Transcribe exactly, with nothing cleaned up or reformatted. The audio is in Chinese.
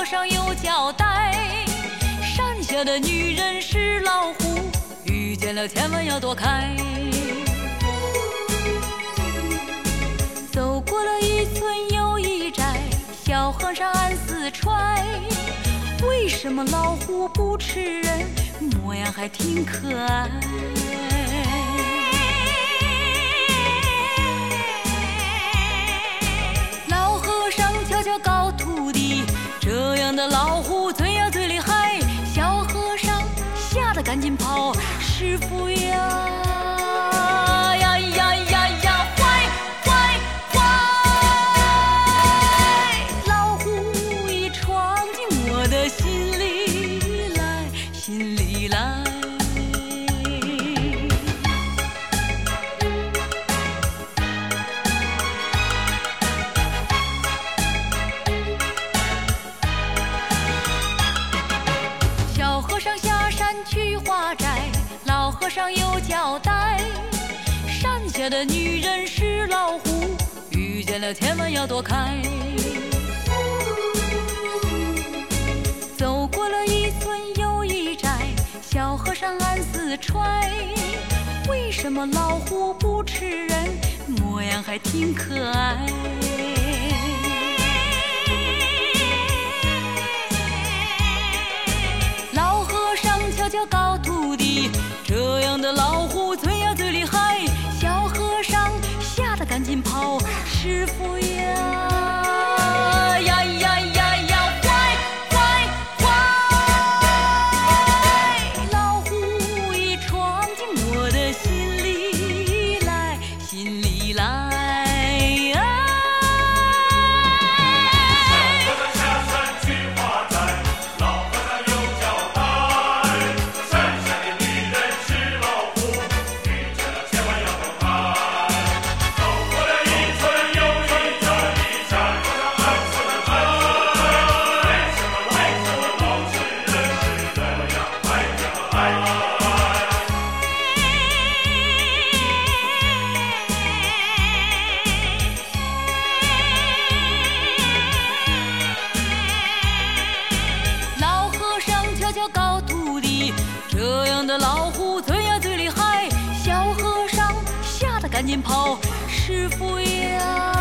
尚有交代，山下的女人是老虎，遇见了千万要躲开。走过了一村又一寨，小和尚暗自揣，为什么老虎不吃人，模样还挺可爱。老和尚悄悄告徒弟，这样的老虎嘴呀最厉害。小和尚吓得赶紧跑，师傅呀呀呀呀呀，坏坏坏！老虎已闯进我的心里来，心里来。小和尚下山去化斋，老和尚有交代，山下的女人是老虎，遇见了千万要躲开。走过了一村又一寨，小和尚暗自揣，为什么老虎不吃人，模样还挺可爱。老和尚悄悄告徒弟，这样的老虎最呀最厉害。小和尚吓得赶紧跑，师傅呀呀呀呀呀，坏坏坏！老虎已闯进我的心里来，心里来。悄悄告徒弟，这样的老虎最呀最厉害。小和尚吓得赶紧跑，师傅呀